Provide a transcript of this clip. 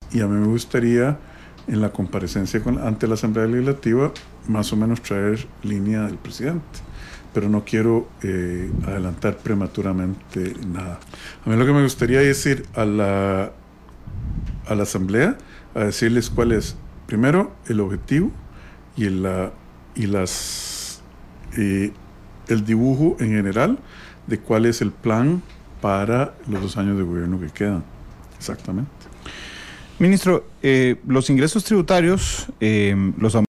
y a mí me gustaría en la comparecencia ante la Asamblea Legislativa más o menos traer línea del presidente, pero no quiero adelantar prematuramente nada. A mí lo que me gustaría es ir a la Asamblea a decirles cuál es, primero, el objetivo y el dibujo en general de cuál es el plan para los 2 años de gobierno que quedan. Exactamente. Ministro, los ingresos tributarios, los